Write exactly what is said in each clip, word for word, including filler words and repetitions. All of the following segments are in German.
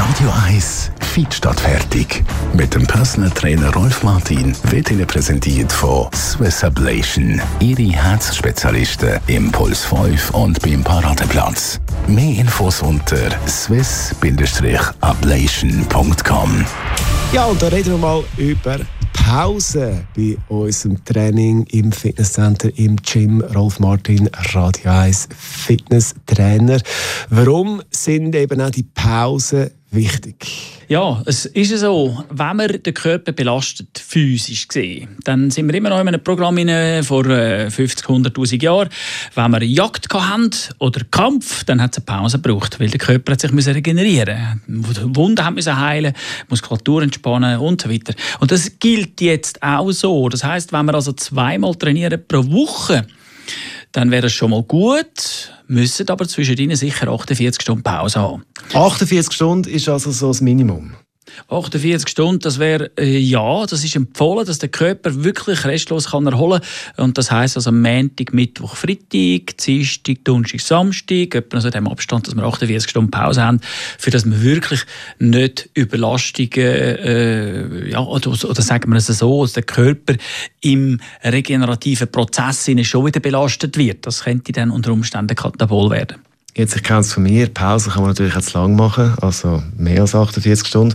Radio eins Fit statt fertig. Mit dem Personal Trainer Rolf Martin wird Ihnen präsentiert von Swiss Ablation. Ihre Herzspezialisten im Puls fünf und beim Paradeplatz. Mehr Infos unter swiss ablation punkt com. Ja, und da reden wir mal über Pause bei unserem Training im Fitnesscenter im Gym. Rolf Martin, Radio eins Fitnesstrainer. Warum sind eben auch die Pausen wichtig? Ja, es ist so, wenn man den Körper belastet, physisch gesehen, dann sind wir immer noch in einem Programm rein, vor fünfzig, hunderttausend Jahren. Wenn wir Jagd hatten oder Kampf, dann hat es eine Pause gebraucht, weil der Körper hat sich regenerieren musste. Wunden mussten heilen, Muskulatur entspannen und so weiter. Und das gilt jetzt auch so. Das heisst, wenn wir also zweimal trainieren pro Woche, dann wäre das schon mal gut, müssen aber zwischendrin sicher achtundvierzig Stunden Pause haben. achtundvierzig Stunden ist also so das Minimum? achtundvierzig Stunden, das wäre, äh, ja, das ist empfohlen, dass der Körper wirklich restlos kann erholen kann. Und das heisst also Montag, Mittwoch, Freitag, Dienstag, Donnerstag, Samstag, etwa so in dem Abstand, dass wir achtundvierzig Stunden Pause haben, für dass wir wirklich nicht Überlastungen, äh, ja, oder, oder sagen wir es so, dass der Körper im regenerativen Prozess schon wieder belastet wird. Das könnte dann unter Umständen katabol werden. Jetzt, ich kenne es von mir, Pause kann man natürlich auch zu lang machen, also mehr als achtundvierzig Stunden.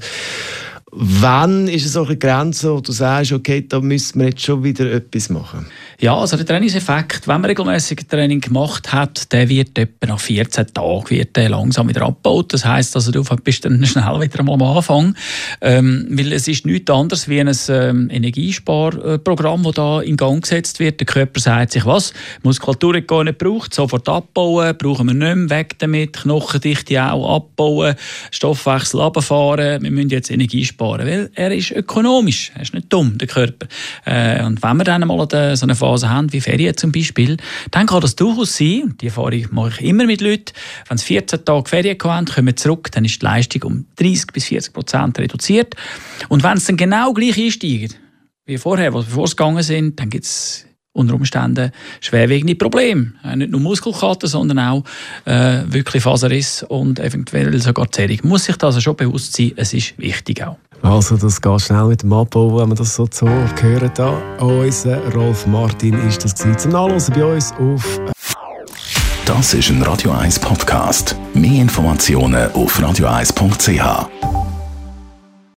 Wann ist es so eine Grenze, wo du sagst, okay, da müssen wir jetzt schon wieder etwas machen? Ja, also der Trainingseffekt, wenn man regelmäßig Training gemacht hat, der wird etwa nach vierzehn Tagen wird der langsam wieder abgebaut. Das heisst, also, du bist dann schnell wieder einmal am Anfang. Ähm, weil es ist nichts anderes wie ein ähm, Energiesparprogramm, das da in Gang gesetzt wird. Der Körper sagt sich, was? Muskulatur hat gar nicht gebraucht, sofort abbauen, brauchen wir nicht mehr, weg damit, Knochendichte auch abbauen, Stoffwechsel runterfahren, wir müssen jetzt Energie sparen. Weil er ist ökonomisch, er ist nicht dumm, der Körper. Äh, und wenn wir dann mal so eine Phase haben, wie Ferien zum Beispiel, dann kann das durchaus sein, und die Erfahrung mache ich immer mit Leuten, wenn sie vierzehn Tage Ferien haben, kommen zurück, dann ist die Leistung um dreißig bis vierzig Prozent reduziert. Und wenn es dann genau gleich einsteigt, wie vorher, bevor sie gegangen sind, dann gibt es unter Umständen schwerwiegende Probleme. Nicht nur Muskelkater, sondern auch äh, wirklich Faserriss und eventuell sogar Zerrung. Man muss sich das also schon bewusst sein, es ist wichtig auch. Also das geht schnell mit dem Abbau, wenn man das so zu hören. Da unser Rolf Martin ist das gewesen. Zum Nachlesen bei uns auf... Das ist ein Radio eins Podcast. Mehr Informationen auf radio eins punkt c h.